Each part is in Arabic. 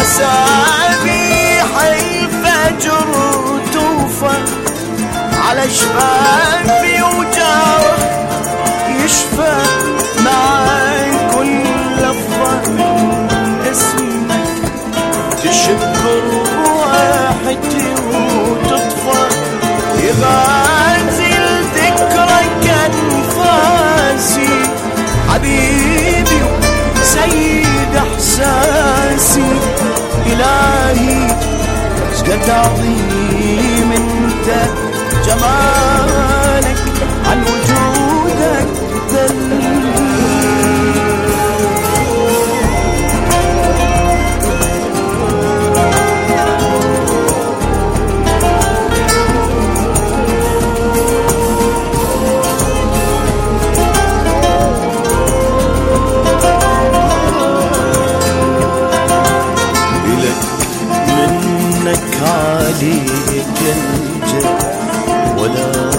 تسابيح الفجر توفى على شفافي وجارح يشفى مع كل لفظة من اسمك تشب روحتي وتطفى يغازل ذكرك أنفاسي حبيبي سيد إحساسي إلهي شقد عظيم انت جمالك عن وجودك ذل عليك الجد ولا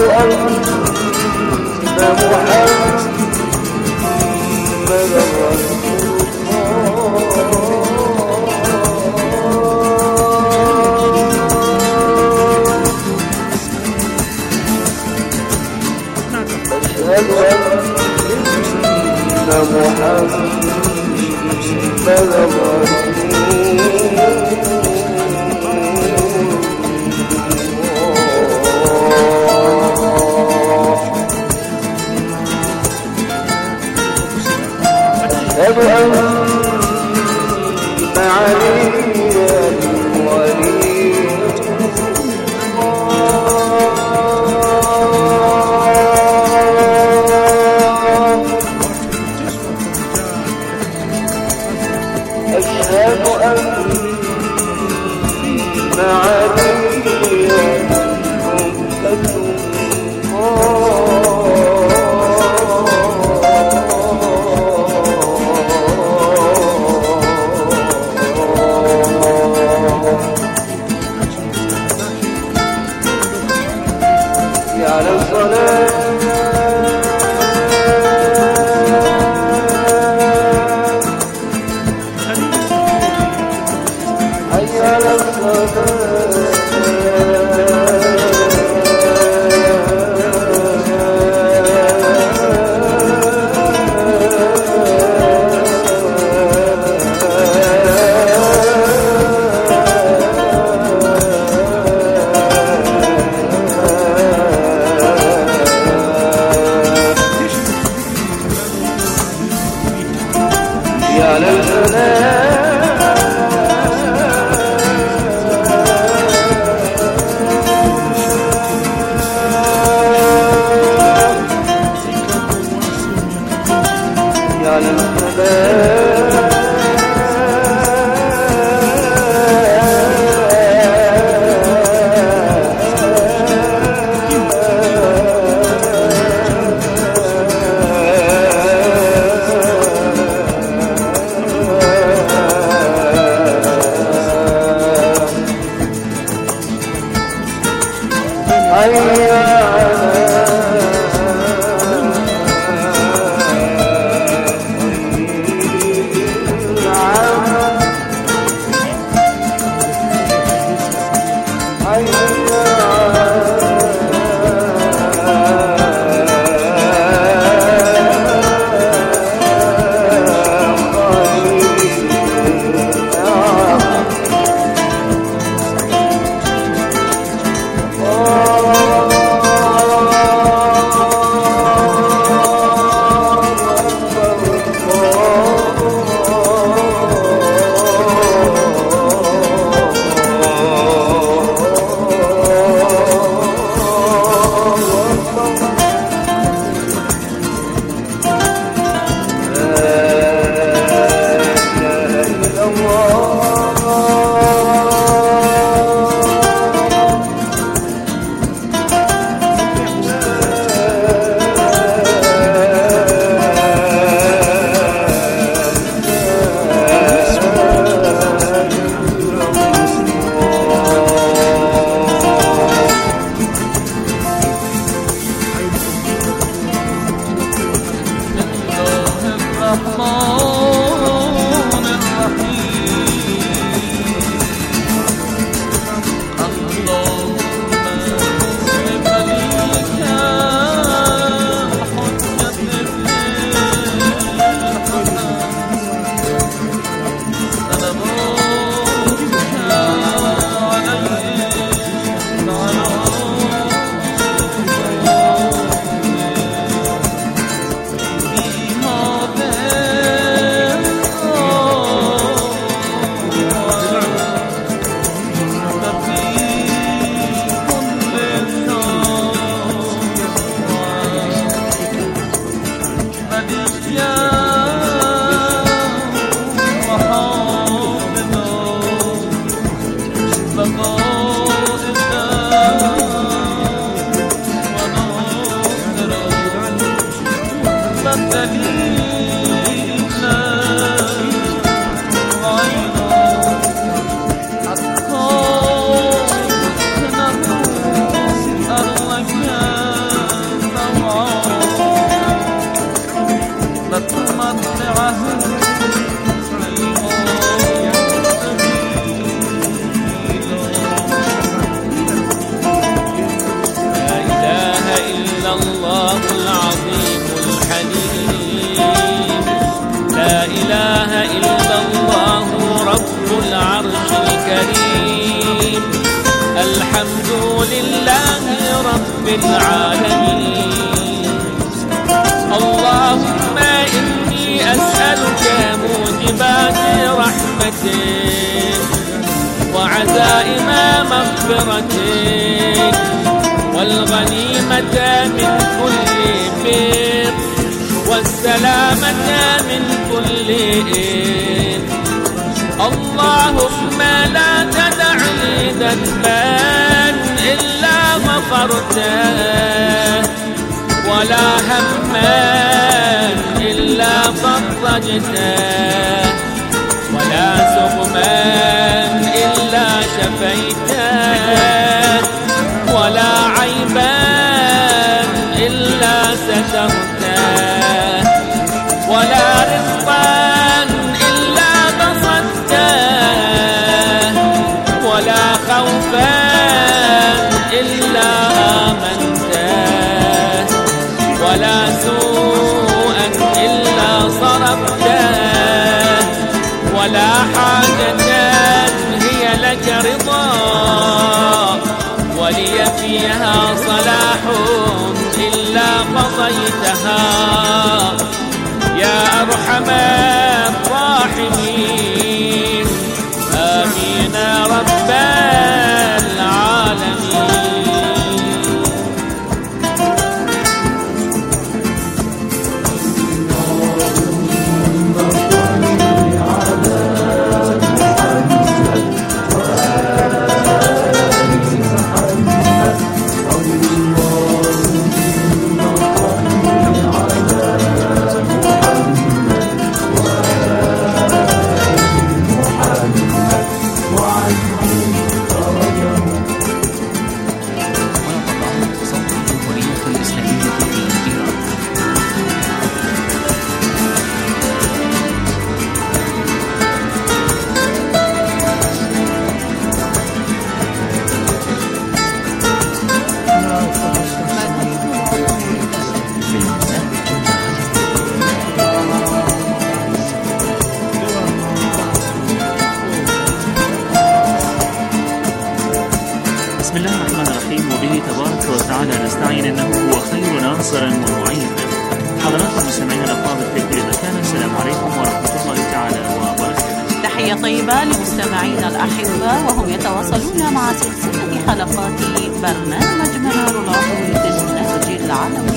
أرضك العالمين. اللهم إني أسألك موجبات رحمتك وعزائم مغفرتك والغنيمة من كل بر والسلامة من كل إثم. اللهم لا تدع لي ذنبا إلا غفرته ولا هما إلا فرجته ولا سقما إلا شفيته ولا عيبا إلا سترته ولا رزقا إلا بسطته ولا خوفا إلا آمنته ولا سوءا إلا صرفته ولا حاجة هي لك رضا ولي فيها صلاح إلا قضيتها يا أرحم الراحمين. آمين رب العالمين. بسم الله الرحمن الرحيم. وبه تبارك وتعالى نستعين انه هو خير ناصر ومعين. حضرات المستمعين الافاضل في كل مكان، السلام عليكم ورحمه الله تعالى وبركاته. تحية طيبة لمستمعينا الأحبة وهم يتواصلون مع سلسلة حلقات برنامج منار العقول في النهج العالمي.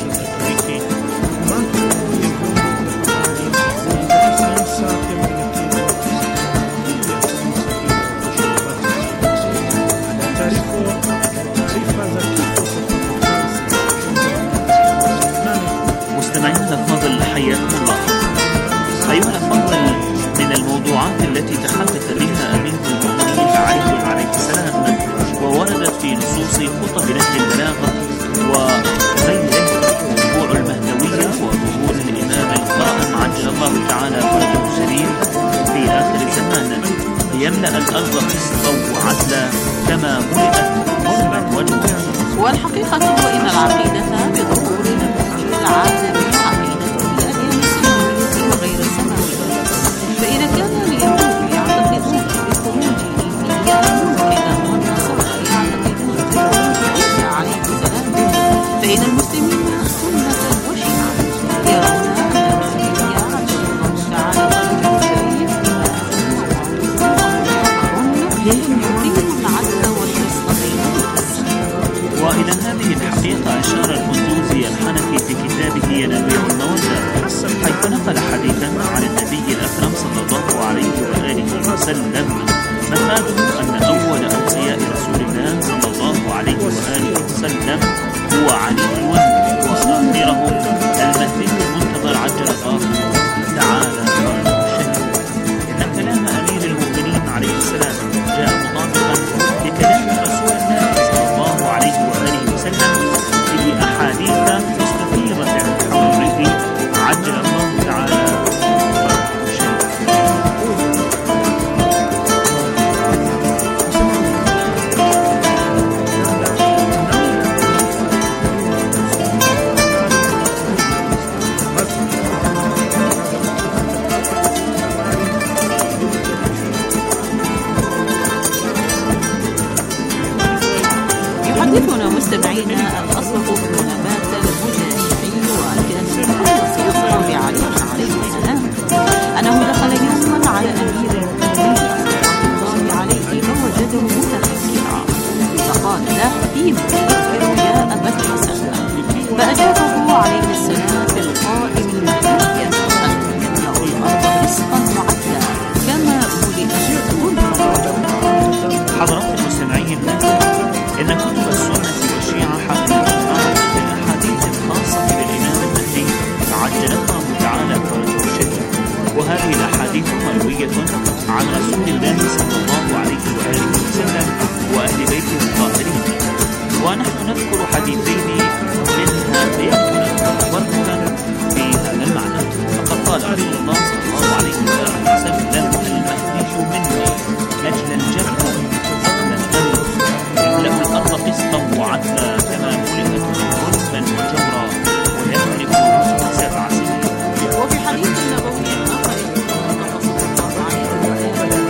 مستمعينا الافاضل حياكم الله. ايها الافاضل، من الموضوعات التي تحدث بها امير المؤمنين علي عليه السلام ووردت في نصوص خطب نهج البلاغه وغيره ركوع المهدويه وظهور الامام القائم عجل الله تعالى فرجه الشريف في اخر الزمان ليملا الارض قسطا وعدلا كما ملئت ظلما وجورا. والحقيقة إن العقيدة بظهور نموذج العالم عقيدة الأديان السماوية وغير السماوية. فإذا كان اليهود يعتقدون بخروج إيليا الممكن والنصارى يعتقدون بخروج عيسى عليه السلام، فإن المسلمين سنة وشيعة يرون أن إيليا عجل الله تعالى فرجه الشريف يقيم العدل والقسط بين الناس. وإلى هذه الحقيقة أشار القندوزي الحنفي في كتابه ينابيع المودة، حيث نقل حديثا عن النبي الأكرم صلى الله عليه وآله وسلم مفاده أن أول أوصياء رسول الله صلى الله عليه وآله وسلم هو علي، وآخرهم المهدي المنتظر عجل الله تعالى فرجه الشريف. إن كلام أمير المؤمنين عليه السلام جاء مطابقا لكلام رسول الله صلى الله عليه وآله وسلم في أحاديث فأجابه عليه السلام بالقائم المهدية أن يملأ الأرض رزقا وعدلا كما ملئت ظلما. حضرات المستمعين، إن كتب السنة والشيعة حافظة بالأحاديث الخاصة بالإمام المهدي عجلها تعالى فرجه الشريف، وهذه الأحاديث مروية عن رسول الله صلى الله عليه وآله وسلم وأهل بيته الطاهرين، ونحن نذكر حديثين منها ليكون تبركا في هذا المعنى. فقد قال رسول الله صلى الله عليه وآله وسلم: المهدي مني أجل الجنة أجل الجنة، يملأ الأرض قسطا وعدلا كما ملئت ظلما وجورا، ويملك 7 سنين. وفي حديث نبوي آخر صلى الله عليه وآله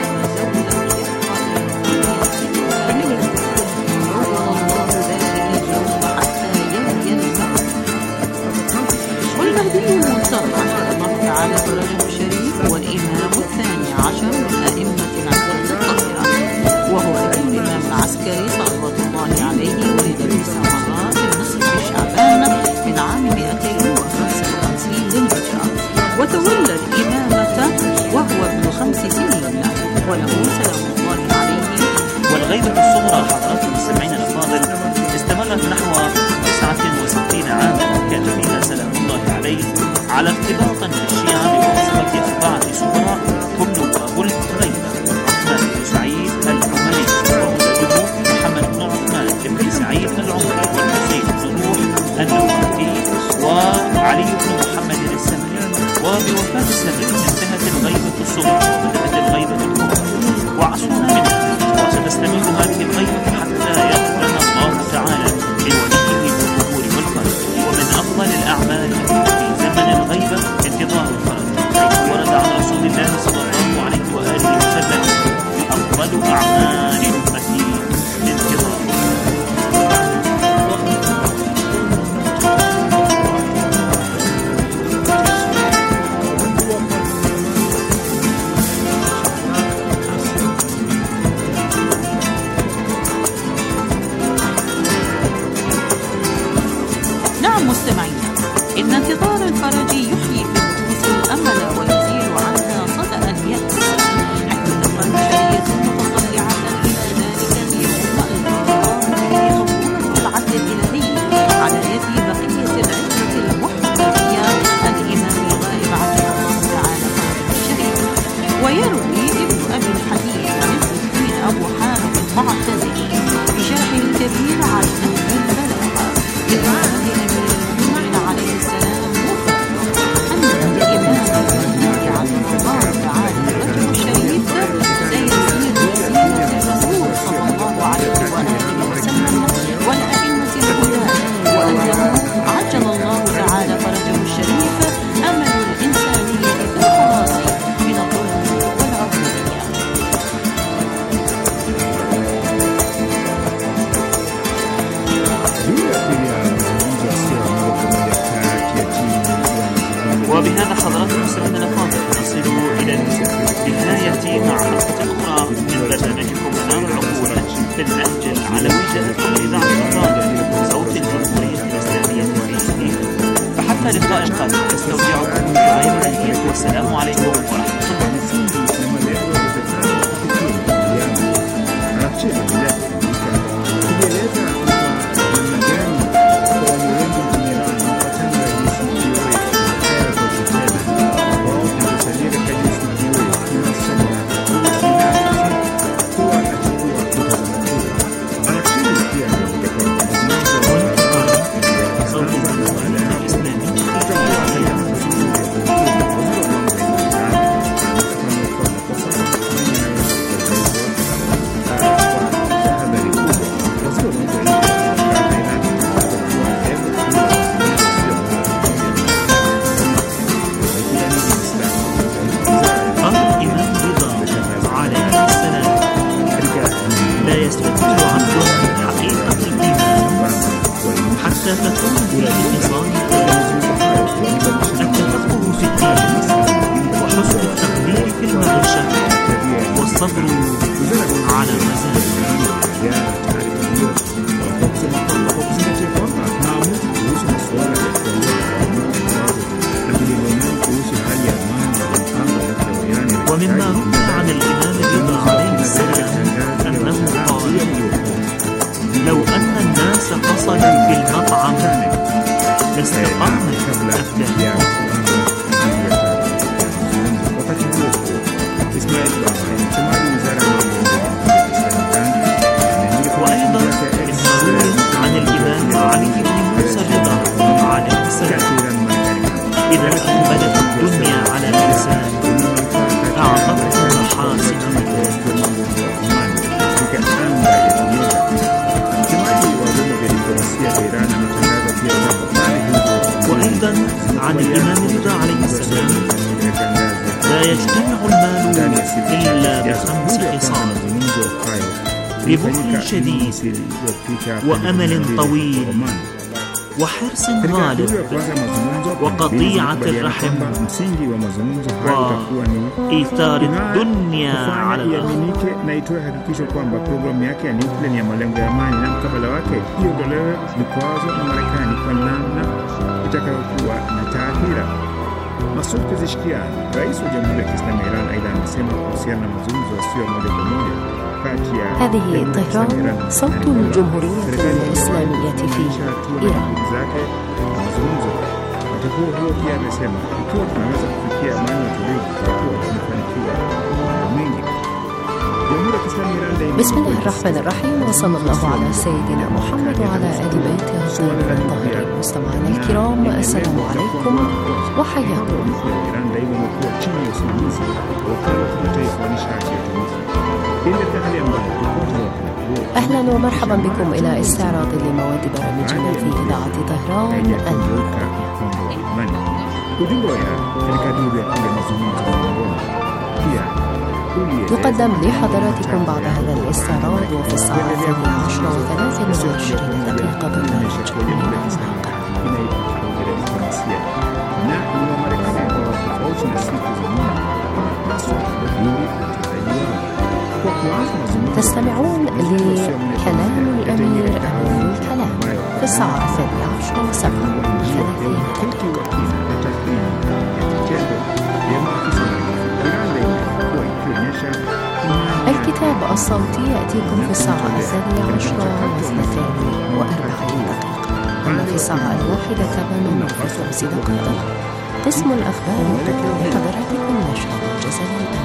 والمهدي المنتظر رحمه الله تعالى فرجه الشريف هو الإمام الثاني عشر من أئمة العدل الطاهرة، وهو الإمام العسكري صلوات الله عليه، ولد في سمراء في النصف شعبان من عام 255 للهجرة، وتولى الإمامة وهو ابن 5 سنين، وله سلام الله عليه. والغيبة الصغرى حضرات المستمعين الأفاضل استمرت نحو 69 عاما، كان فيها سلام الله عليه على ارتباط الشيعة بواسطة 4 سفراء هم وولد غيبة: عثمان بن سعيد العمري، وولده محمد بن عثمان بن سعيد العمري، والحسين بن روح النواتي، وعلي بن محمد السمري. وبوفاة السمري انتهت الغيبة الصغرى وبدأت الغيبة الكبرى، وعصرنا منها، وستستمر هذه الغيبة حتى يغفر الله تعالى لوليه بالظهور والفرج. ومن أفضل الأعمال في زمن الغيبة انتظار الفرج، حيث ورد عن رسول الله صلى الله عليه وآله وسلم: أفضل أعمال أمتي انتظار. مستمعينا، إن انتظار الفرج يحيي في النفوس الأمل ويزيل عنها صدأ اليأس، حيث تبقى البشرية متطلعة إلى ذلك اليوم القادم به غفورة العدل الإلهي على يد بقية العزة المحمدية الإمام الغائب عجل الله تعالى فرجه الشريف. ويروي ابن أبي الحديث عز الدين أبو حامد المعتزلي بشرحه الكبير على نهج البلاغة عليه السلام أن الإمام المهدي عجل الله تعالى فرجه الشريف سيزيد زينة الرسول صلى الله عليه وآله وسلم والأئمة الهداة، وأنه عجل الله تعالى فرجه الشريف أمل الإنسانية في الخلاص من الظلم والعبودية. وبهذا حضرات المستمعين الأفاضل نصل إلى نهاية مع حلقة أخرى من برنامجكم منار العقول في النهج العلوي، جاءتكم إذاعة الراديو صوت الجمهورية الإسلامية في سنين. فحتى لقاء قادم أستودعكم رعاية الله، والسلام عليكم ورحمة الله. والصبر على المزاج. لاستقامة أفكارهم. wakati huo Ismail Bahae, msemaji wizara ya mambo ya وأيضا المروي عن الإمام علي بن موسى الرضا عليه السلام: إذا أقبلت الدنيا على الإنسان أعطته محاسنها. وأيضا عن الإمام الرضا عليه السلام: لا يجتمع المال إلا بخمس خصال: ببخل شديد، وأمل طويل، وحرص غالب، وقطيعة الرحم، وإيثار الدنيا على الآخرة. na itoe hakikisho kwamba programu yake ya nyuklia ni ya malengo ya amani na mkabala wake iondolewe vikwazo na Marekani kwa namna itakayokuwa na taathira. Masoud Pezeshkian, rais wa Jamhuri ya Kiislamu ya Iran, aidha amesema kuhusiana na mazungumzo yasiyo moja kwa moja kati ya هذه طهران صوت الجمهورية الإسلامية في إيران. Huo pia amesema ikiwa tunaweza kufikia amani na utulivu tutakuwa tumefanikiwa mengi. بسم الله الرحمن الرحيم، وصلى الله على سيدنا محمد وعلى آل بيته الطاهرين الطاهرين. مستمعينا الكرام، السلام عليكم وحياكم. أهلا ومرحبا بكم إلى استعراض لمواد برامجنا في إذاعة طهران يقدم لحضراتكم بعد هذا الاستعراض وفي الساعة 12:23 دقيقة برنامج من المواقع. تستمعون لكلام الأمير أمين الكلام في الساعة 12:37 دقيقة. الكتاب الصوتي يأتيكم في الساعة 12:42 دقيقة. أما في الساعة 1:08 دقائق قسم الأخبار يقدم لحضراتكم نشرة الجزء الأول.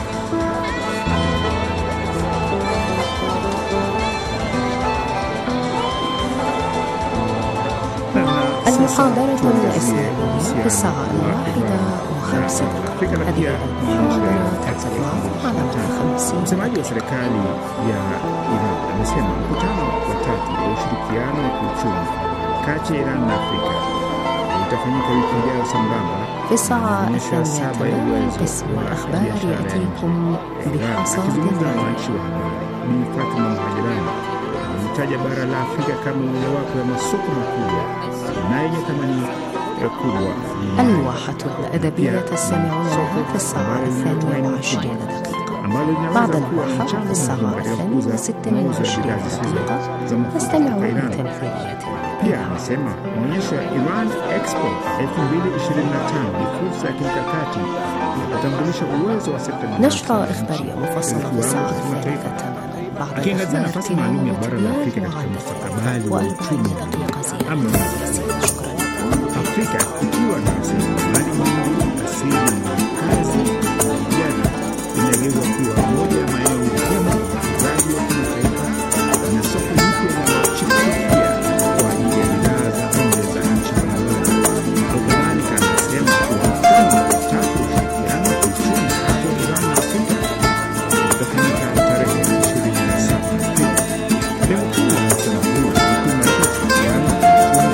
المحاضرة الإسلامية في الساعة 1:05 دقائق. هذه المحاضرة تتبع على 50. Msemaji wa serikali ya Iran amesema mkutano wa tatu wa ushirikiano wa kiuchumi kati ya Iran na Afrika utafanyika wiki ijayo sambamba. في الساعة 8 قسم الأخبار يأتيكم بحصاد ni Fatima Muhajirani ametaja bara la Afrika kama mojawapo ya masoko makubwa na yenye thamani kubwa. الواحة الأدبية تستمعون لها في الساعة 22 دقيقة. بعد الواحة في الساعة 26 دقيقة تستمعون لتمثيلية. Pia amesema maonyesho ya Iran Expo 2025 ni fursa ya kimkakati ya kutambulisha uwezo wa sekta binafsi. نشرة إخبارية مفصلة في الساعة 3 تماما. بعد الأخبار تناول وتبيان وعلى وأربعين دقيقة زيادة. شكرا لكم. Afrika ikiwa na rasilimali nyingi asili na kazi vijana inageuza kuwa moja ya maeneo muhimu ya uwekezaji wa kimataifa na soko mpya linalochipukia kwa ajili ya bidhaa za nje za nchi mbalimbali. Kadhalika amesema mkutano wa tatu wa ushirikiano wa kiuchumi kati ya Iran na Afrika utafanyika tarehe 27 Aprili. Lengo kuu la mkutano huu ni kuimarisha ushirikiano wa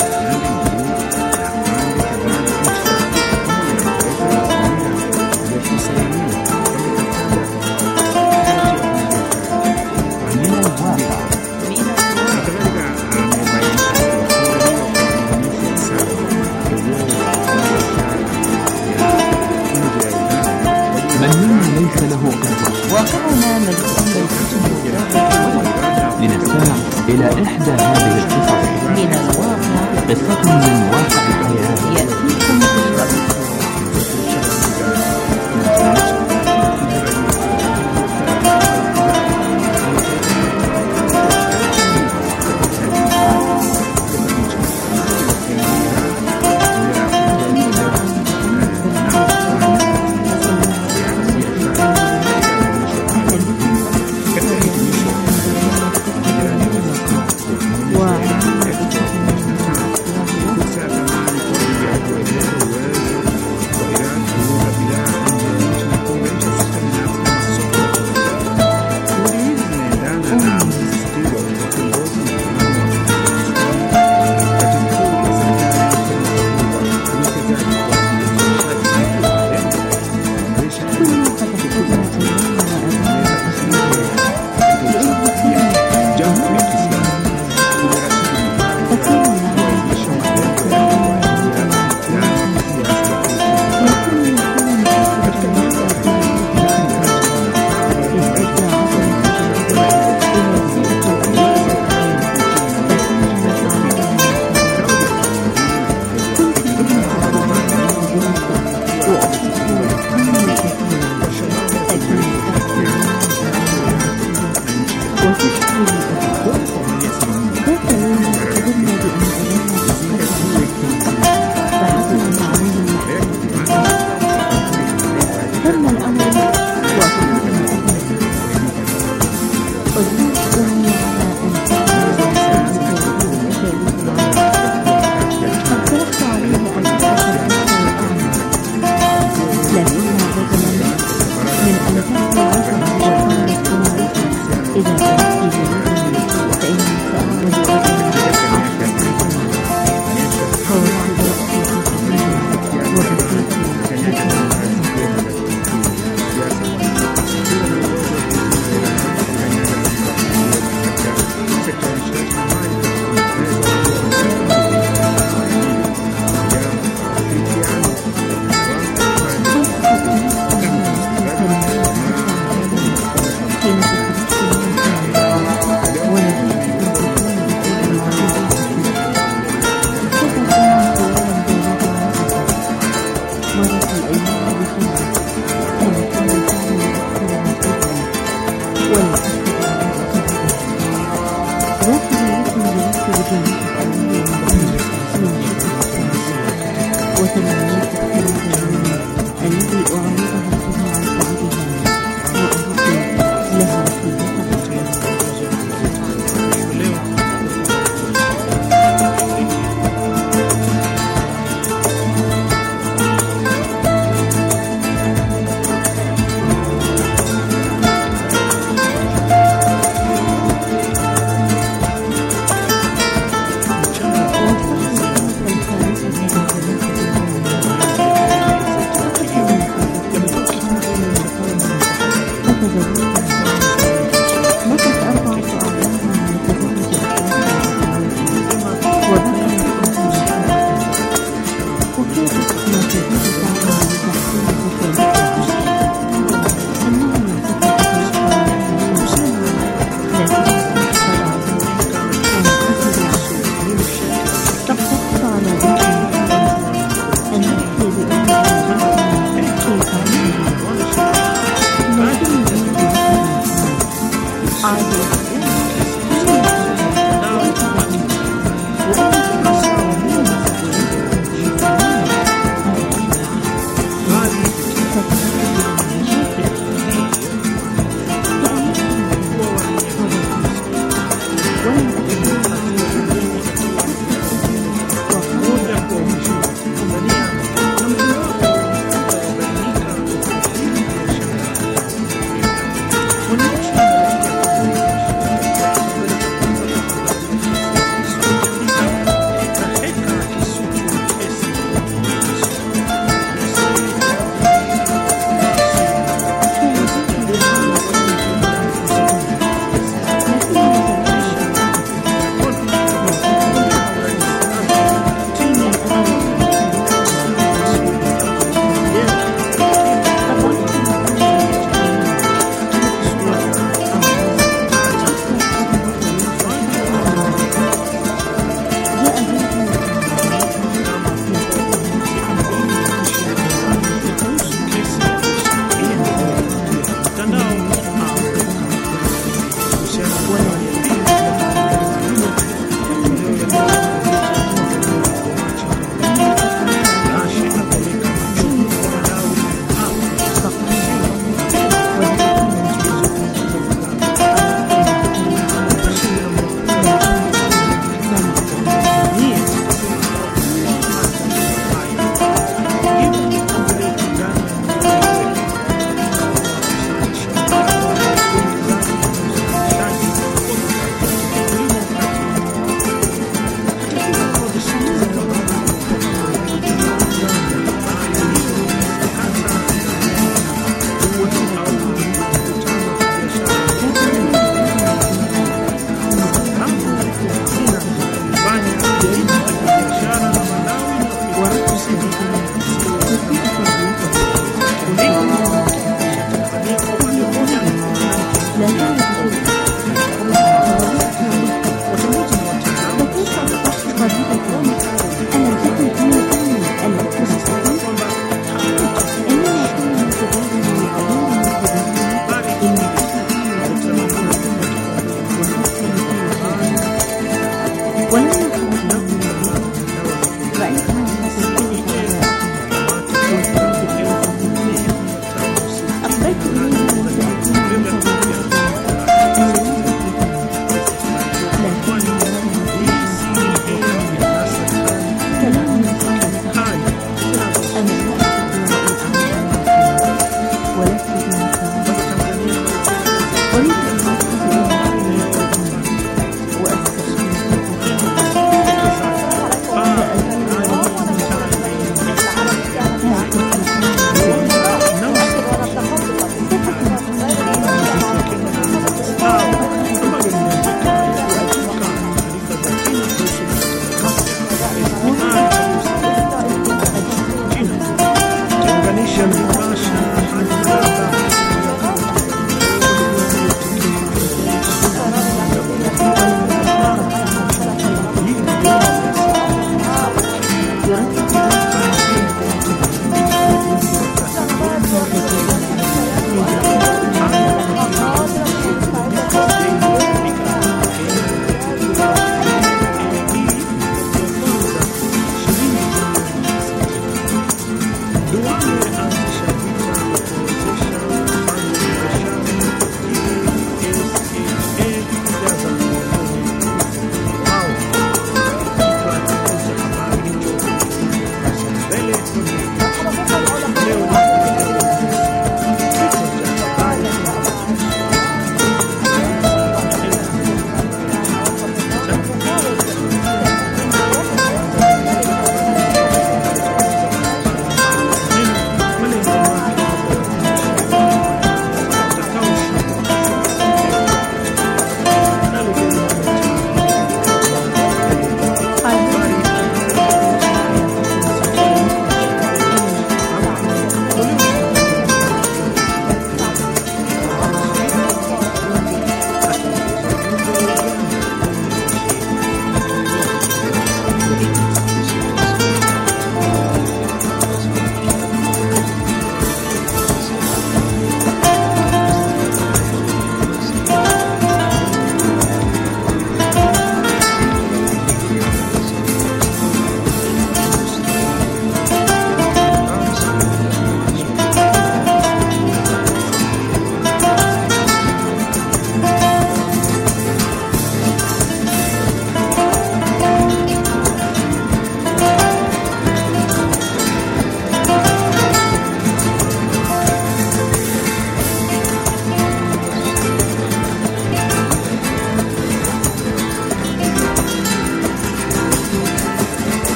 لنستمع إلى إحدى هذه القصص من الواقع. قصة من واقع الحياة يأتيكم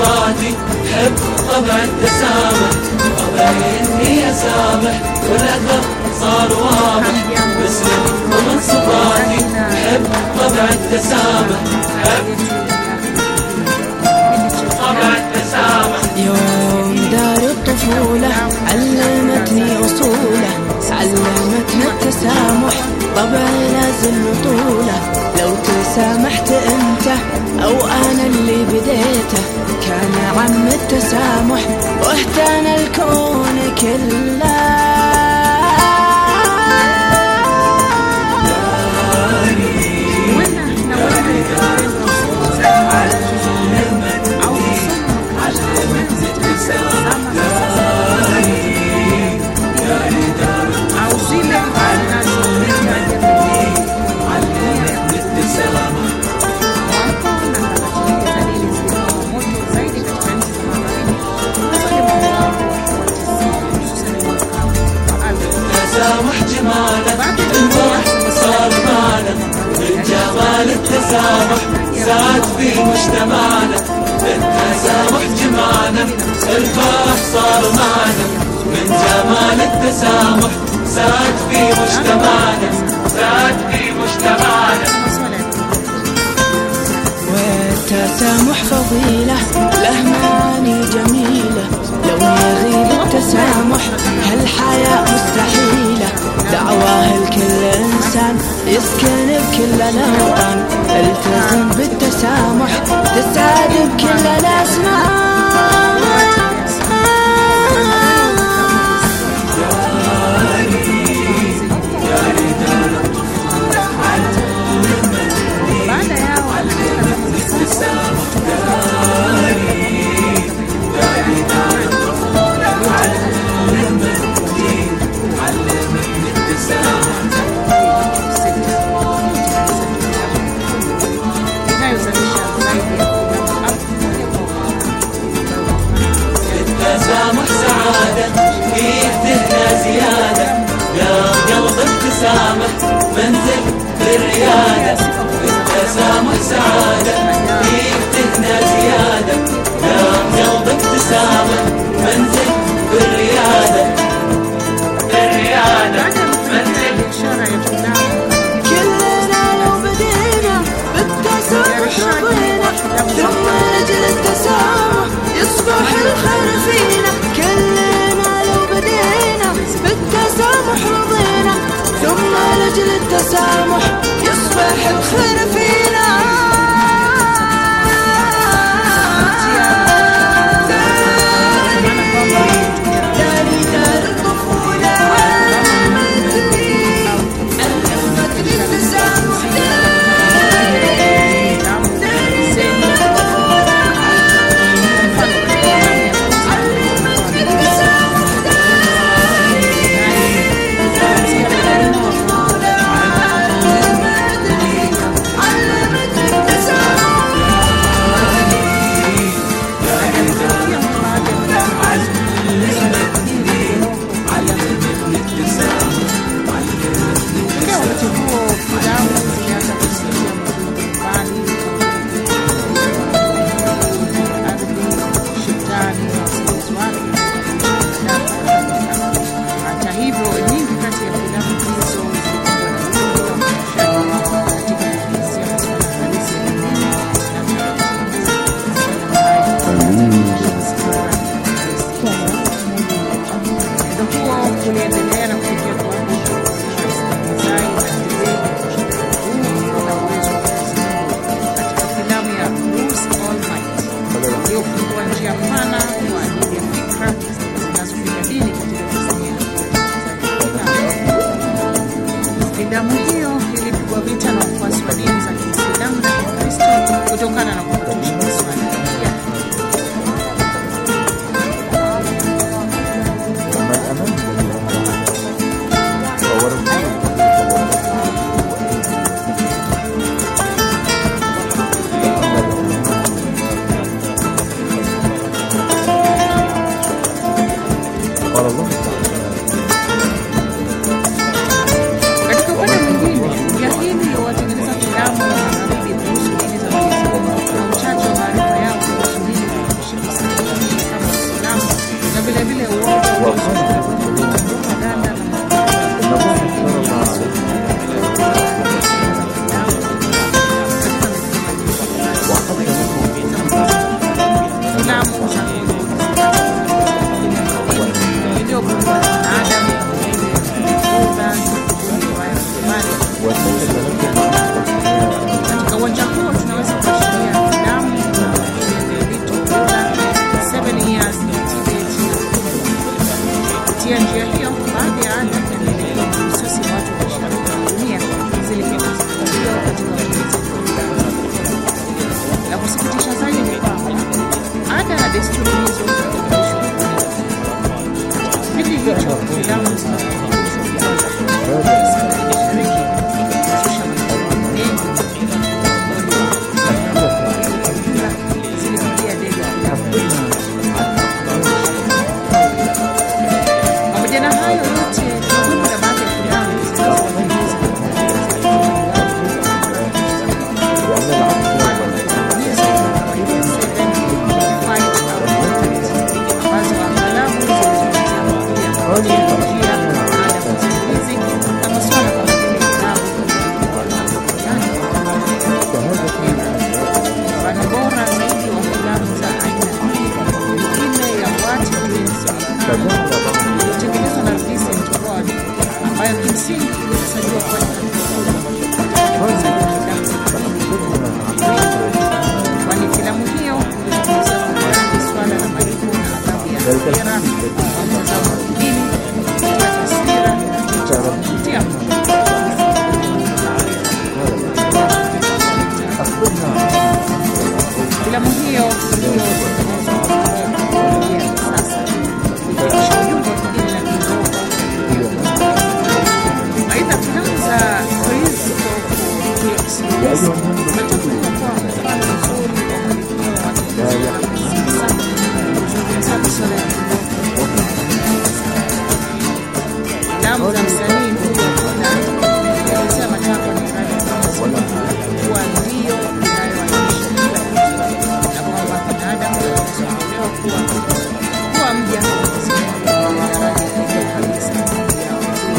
صفاتي حب طبع التسامح طبعي إني أسامح والأثر صار واضح مسلم ومن صفاتي حب طبع التسامح حب طبع التسامح. يوم دار الطفولة علمتني أصوله علمتنا التسامح طبعي لازم نطوله لو تسامحت أنت أو أنا اللي بديته كان عم التسامح واهتنى الكون كله. التسامح زاد في مجتمعنا التسامح جمعنا الفرح صار معنا من جمال التسامح زاد في مجتمعنا زاد في مجتمعنا. والتسامح فضيلة له معاني جميلة لو يغيب التسامح هالحياة مستحيلة دعواه لكل إنسان يسكن بكل الأوطان التزم بالتسامح تسعد بكل الأزمان. التسامح سعادة فيه تهنى زيادة يا قلب التسامح منزل بالريادة التسامح سعادة فيه تهنى زيادة يا قلب التسامح منزل بالريادة بالريادة منزل. كلنا لو بدينا بالتسامح رضينا ثم لجل التسامح يصبح الخير فينا كلنا لو بدينا بالتسامح رضينا ثم لجل التسامح يصبح الخير فينا. kwani filamu hiyo ilizungumzia swala la malipo na adhabu ya akhera kwa mtazamo wa kidini kupitia taswira kupitia filamu hiyo sasa ikionyesha ujumbe wa kidini na kiroho. Aidha, filamu za filamu za msanii kuelezea matakwa na irada ya kuwa ndio inayowakilisha kila kitu na kwamba binadamu anazoelewa kuwa mja daraja ya juu kabisa ya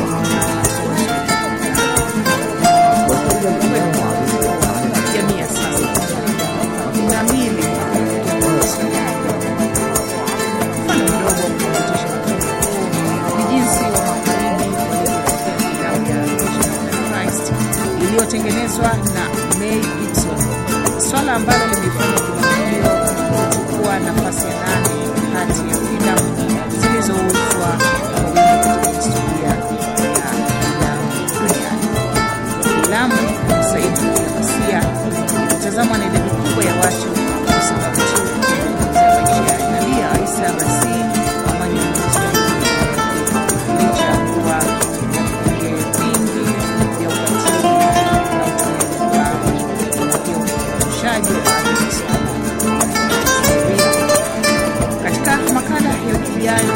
jamii ya sasa inamili mfano mdogo wa kuonyesha ni jinsi wa magharibi filamu ya Christ iliyotengenezwa na Mel Gibson, swala ambalo limefanya filamu hiyo kuchukua nafasi ya 8 kati ya filamu zilizouzwa katika historia ya duniani. Filamu Saidi ya Masia ilitazamwa na idadi kubwa ya watu kwa sababu tu za maisha ya Nabii Isa Masihi amani na licha ya kuwa vingi vya ukatili na uchaji katika makala ya ijayo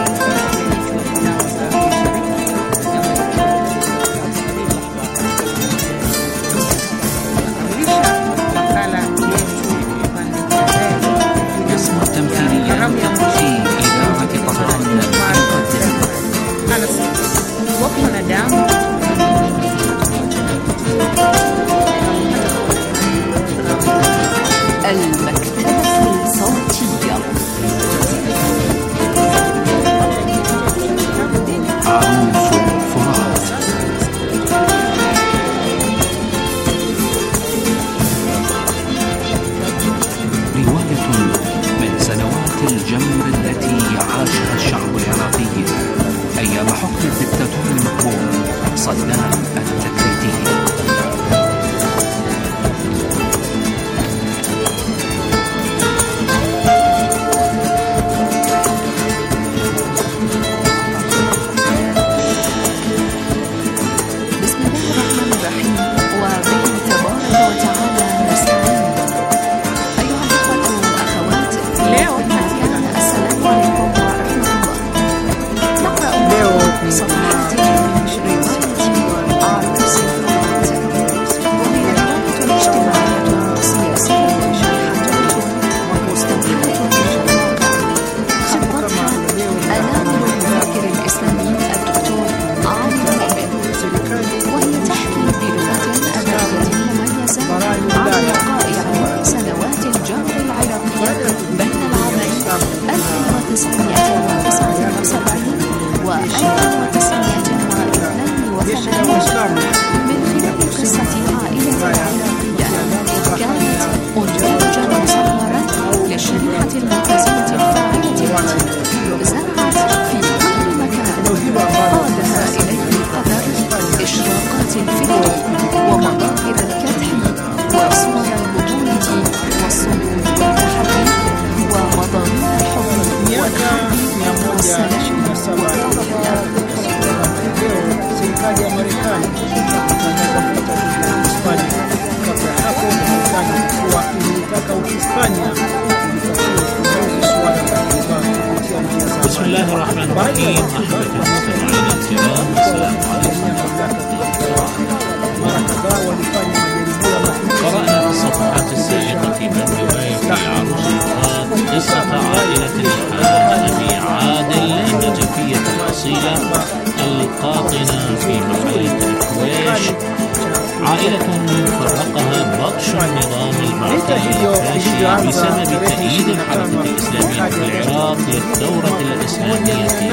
بسبب تأييد الحركة الإسلامية في العراق للثورة الإسلامية في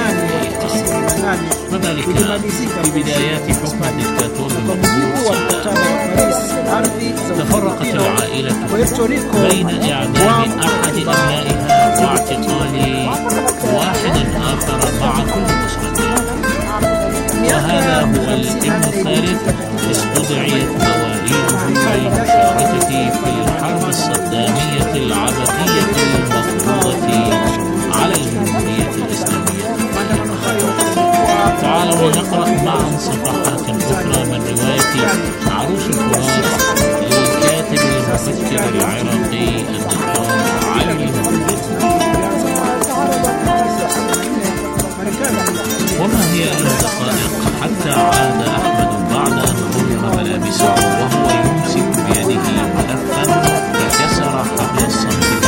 إيران، وذلك في بدايات حكم الدكتاتور المنصور السادات. تفرقت العائلة بين إعدام أحد أبنائها واعتقال واحد آخر مع كل أسرته. وهذا هو الابن الثالث استدعيت مواليده للمشاركة في الحرب الصدامية العبثية المفروضة على الجمهورية الإسلامية. تعالوا نقرأ معا صفحات أخرى من رواية عروس الفرات للكاتب المفكر العراقي الدكتور علي المفروض. وما هي إلا دقائق حتى عاد أحمد بعد أن غير ملابسه وهو يمسك بيده ملفا فكسر حبل الصمت.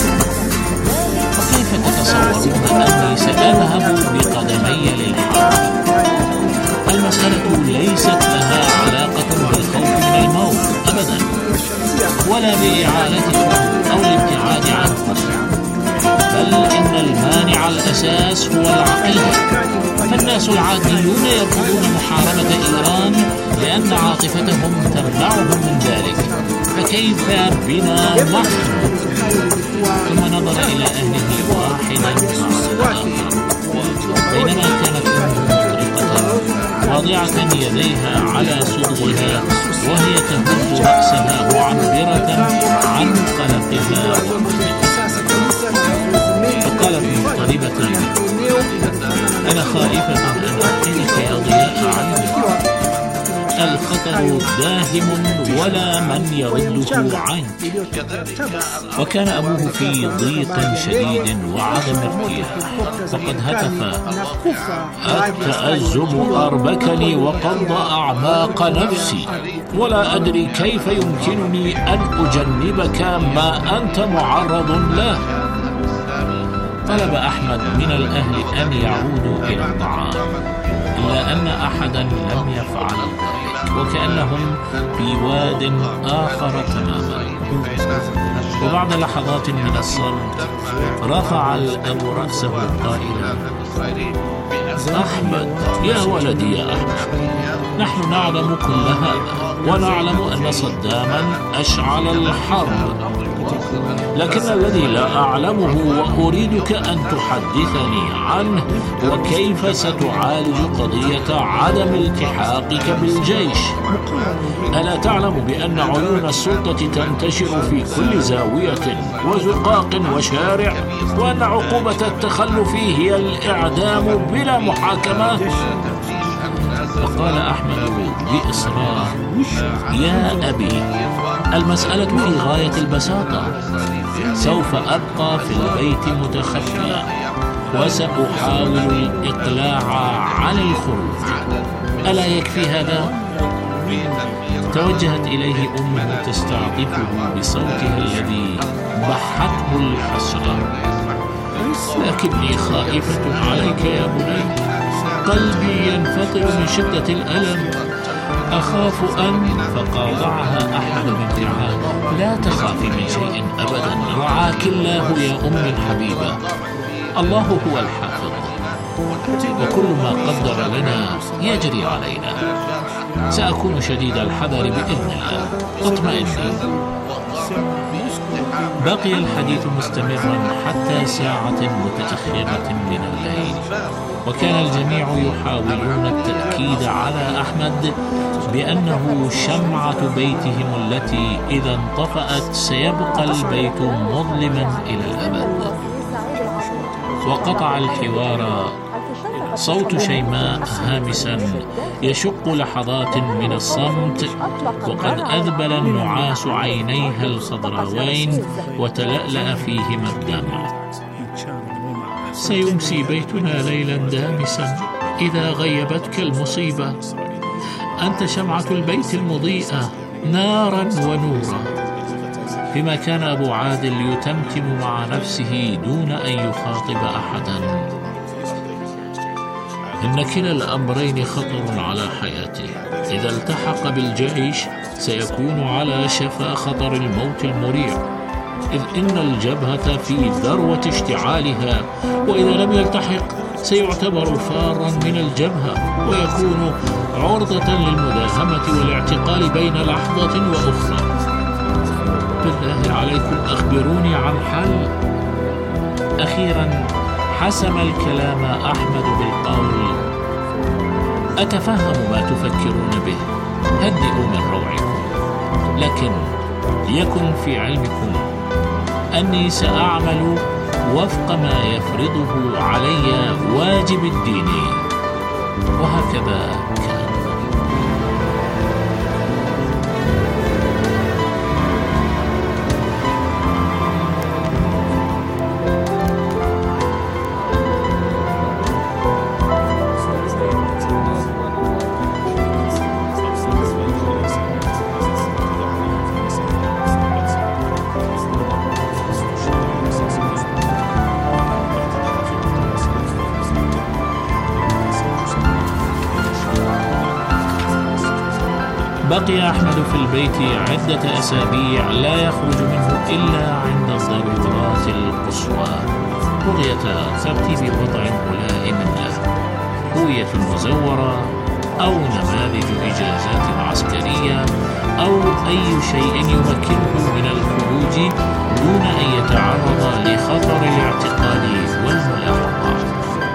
وكيف تتصورون أني سأذهب بقدمي للحرب؟ المسألة ليست لها علاقة بالخوف من الموت أبدا، ولا بإعانتكم أو الابتعاد عنكم، بل إن المانع الأساس هو العقيدة. فالناس العاديون يرفضون محاربة إيران لأن عاطفتهم تمنعهم من ذلك، فكيف بنا نحن؟ ثم نظر إلى أهله واحدا بعد الآخر. بينما كانت أمه مطرقة واضعة يديها على صدغها وهي تهز رأسها معبرة عن قلقها وحزنها، فقالت مضطربة: أنا خائفة أن أحكيك يا ضياء علمي، الخطر داهم ولا من يرده عنك. وكان أبوه في ضيق شديد وعدم ارتياح، فقد هتف: التأزم أربكني وقض أعماق نفسي، ولا أدري كيف يمكنني أن أجنبك ما أنت معرض له. طلب أحمد من الأهل أن يعودوا إلى الطعام، إلا أن أحدا لم يفعل ذلك، وكأنهم في واد آخر تماما. وبعد لحظات من الصمت رفع الأب رأسه قائلا: أحمد يا ولدي يا أحمد، نحن نعلم كل هذا، ونعلم أن صداما أشعل الحرب، لكن الذي لا أعلمه وأريدك أن تحدثني عنه وكيف ستعالج قضية عدم التحاقك بالجيش. ألا تعلم بأن عيون السلطة تنتشر في كل زاوية وزقاق وشارع، وأن عقوبة التخلف هي الإعدام بلا محاكمة؟ فقال أحمد بإصرار: يا أبي، المسألة في غاية البساطة، سوف أبقى في البيت متخفيا وسأحاول الإقلاع عن الخروج، ألا يكفي هذا؟ توجهت إليه أمه تستعطفه بصوتها الذي بحته الحسرة: لكني خائفة عليك يا بني، قلبي ينفطر من شدة الألم، أخاف أن. فقاطعها أحد بانفعال: لا تخافي من شيء أبدا، رعاك الله يا أمي الحبيبة، الله هو الحافظ، وكل ما قدر لنا يجري علينا، سأكون شديد الحذر بإذن الله، اطمئني. بقي الحديث مستمرا حتى ساعة متأخرة من الليل، وكان الجميع يحاولون التأكيد على أحمد بأنه شمعة بيتهم التي إذا انطفأت سيبقى البيت مظلما إلى الأبد. وقطع الحوار صوت شيماء هامسا يشق لحظات من الصمت، وقد أذبل النعاس عينيها الخضراوين وتلألأ فيهما الدمع. سيمسي بيتنا ليلا دامسا إذا غيبتك المصيبة، أنت شمعة البيت المضيئة نارا ونورا. فيما كان أبو عادل يتمتم مع نفسه دون أن يخاطب أحدا: إن كلا الأمرين خطر على حياته، إذا التحق بالجيش سيكون على شفا خطر الموت المريع، إذ إن الجبهة في ذروة اشتعالها، وإذا لم يلتحق سيعتبر فارا من الجبهة ويكون عرضة للمداهمة والاعتقال بين لحظة وأخرى. بالله عليكم أخبروني عن حل. أخيرا حسم الكلام أحمد بالقول: أتفهم ما تفكرون به، هدئوا من روعكم، لكن يكن في علمكم أني سأعمل وفق ما يفرضه علي واجب الديني. وهكذا كان. بقي أحمد في البيت عدة أسابيع لا يخرج منه إلا عند الضرورات القصوى: بغية ترتيب وضع ملائم له، هوية مزورة، أو نماذج إجازات عسكرية، أو أي شيء يمكنه من الخروج دون أن يتعرض لخطر الاعتقال والملاحقة.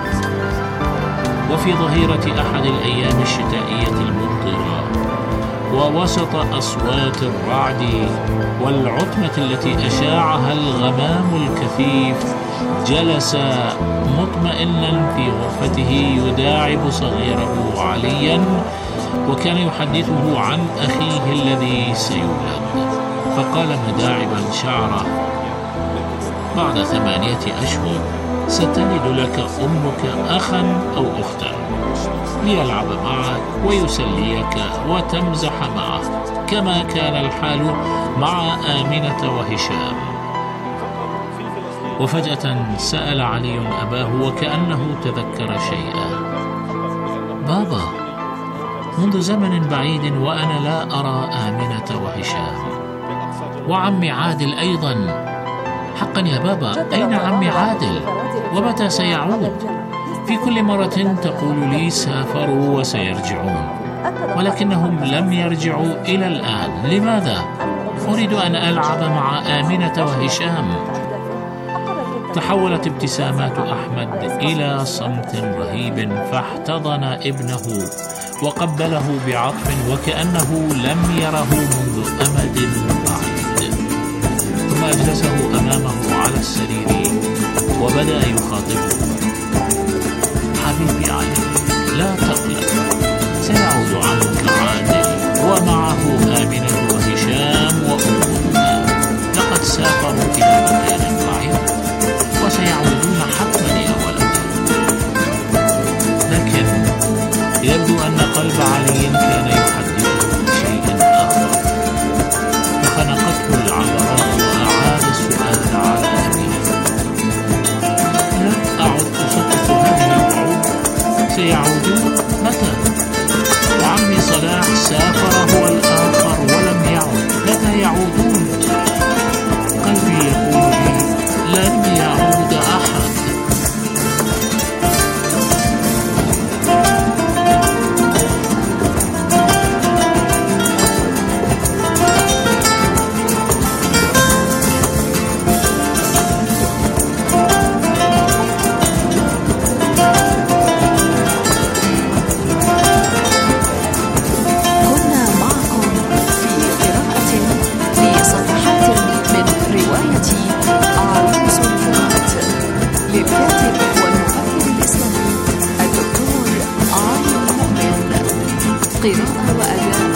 وفي ظهيرة أحد الأيام الشتائية الممطرة، ووسط أصوات الرعد والعتمة التي أشاعها الغمام الكثيف، جلس مطمئنا في غرفته يداعب صغيره عليا، وكان يحدثه عن أخيه الذي سيولد. فقال مداعبا شعره: بعد 8 أشهر ستلد لك أمك أخا أو أختا ليلعب معك ويسليك وتمزح معه، كما كان الحال مع آمنة وهشام. وفجأة سأل علي أباه وكأنه تذكر شيئا: بابا، منذ زمن بعيد وأنا لا أرى آمنة وهشام، وعمي عادل أيضا. حقا يا بابا، أين عمي عادل؟ ومتى سيعود؟ في كل مرة تقول لي سافروا وسيرجعون، ولكنهم لم يرجعوا إلى الآن. لماذا؟ أريد أن ألعب مع آمنة وهشام. تحولت ابتسامات أحمد إلى صمت رهيب، فاحتضن ابنه وقبله بعطف وكأنه لم يره منذ أمد بعيد، ثم أجلسه أمامه على السرير وبدأ يخاطبه: حبيبي علي، لا تقلق، سيعود عمك عادل ومعه آمنة وهشام وأمهما، لقد سافروا إلى مكان بعيد وسيعودون حتما يا ولدي. لكن يبدو أن قلب علي كان يحدثه بشيء آخر، فخنقته العبراء وأعاد السؤال على أبيه: لم أعد أصدق هذه الوعود، سيعودون متى؟ وعمي صلاح سافر هو الآخر ولم يعد، متى يعودون؟ قلبي يقول لي لن يعود أحد. قراءة وأداء